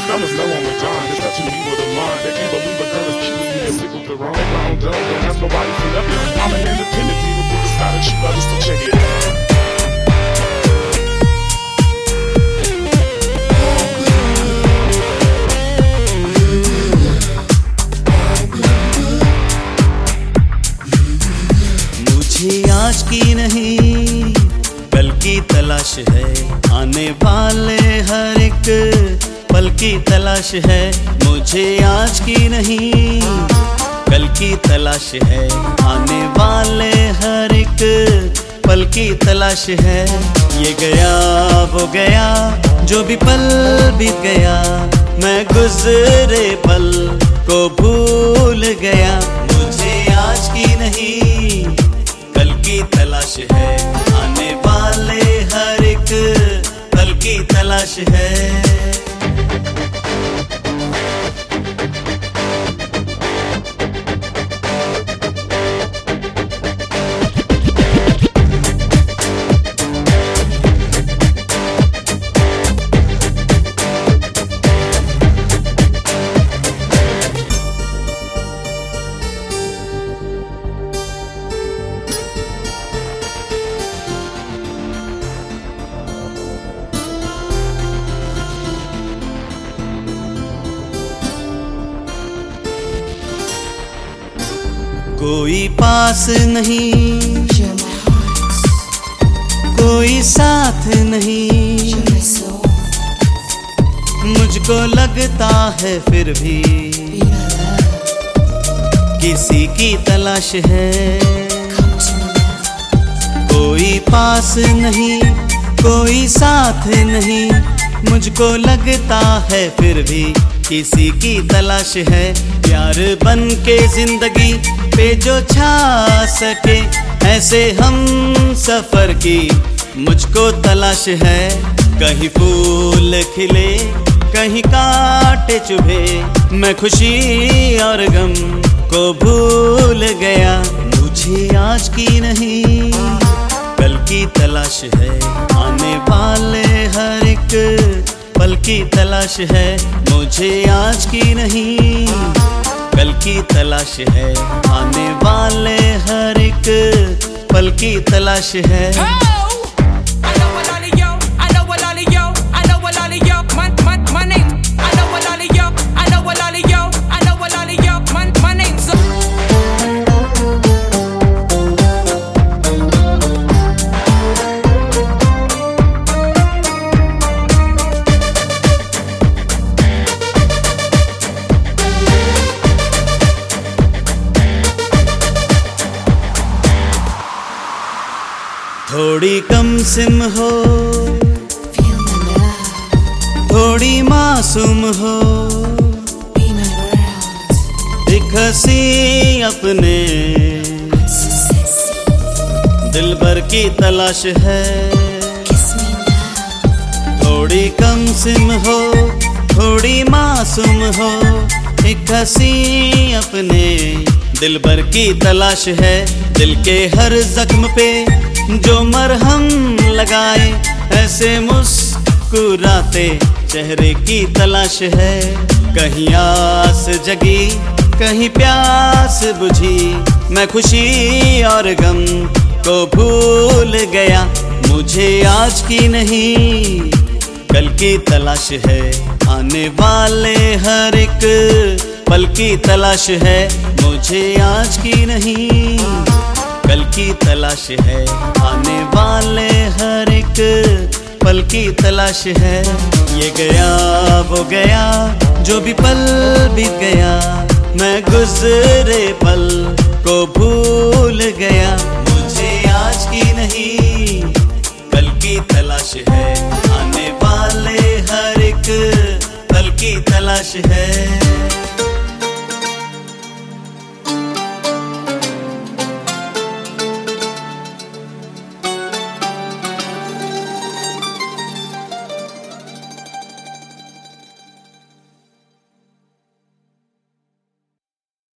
fellas know I'm a dime. It's up to me with a line. They can't believe a girl is cute as me and sick with the wrong round up. Don't ask nobody for nothing. I'm an independent diva with the style that you love, so check it out. आज की नहीं कल की तलाश है, आने वाले हर एक पल की तलाश है। मुझे आज की नहीं कल की तलाश है, आने वाले हर एक पल की तलाश है। ये गया वो गया जो भी पल बीत गया, मैं गुजरे पल को भूल गया। मुझे आज की नहीं कल की तलाश है, आने वाले हर एक पल की तलाश है। कोई पास नहीं, कोई साथ नहीं, मुझको लगता है फिर भी किसी की तलाश है। कोई पास नहीं, कोई साथ नहीं, मुझको लगता है फिर भी किसी की तलाश है। प्यार बन के जिंदगी पे जो छा सके, ऐसे हम सफर की मुझको तलाश है। कहीं फूल खिले, कहीं कांटे चुभे, मैं खुशी और गम को भूल गया। मुझे आज की नहीं कल की तलाश है, आने वाले हर एक पल की तलाश है। मुझे आज की नहीं कल की तलाश है, आने वाले हर एक पल की तलाश है। थोड़ी कम सिम हो, थोड़ी मासूम हो, एक हंसी अपने दिलबर की तलाश है। थोड़ी कम सिम हो, थोड़ी मासूम हो, एक हंसी अपने दिलबर की तलाश है। दिल के हर जख्म पे जो मरहम लगाए, ऐसे मुस्कुराते चेहरे की तलाश है। कहीं आस जगी, कहीं प्यास बुझी, मैं खुशी और गम को भूल गया। मुझे आज की नहीं कल की तलाश है, आने वाले हर एक पल की तलाश है। मुझे आज की नहीं कल की तलाश है, आने वाले हर एक पल की तलाश है। ये गया वो गया जो भी पल बीत गया, मैं गुजरे पल को भूल गया। मुझे आज की नहीं कल की तलाश है, आने वाले हर एक पल की तलाश है।